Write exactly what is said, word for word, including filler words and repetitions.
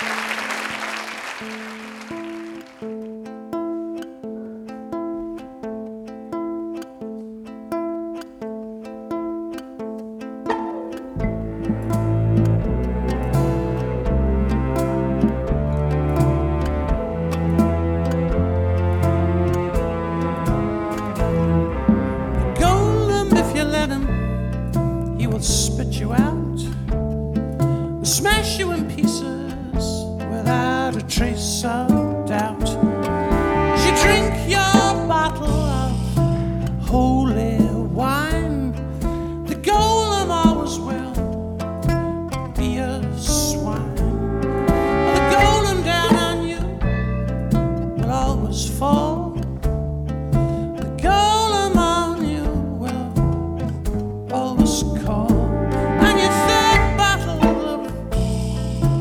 Spit you out, smash you in pieces without a trace of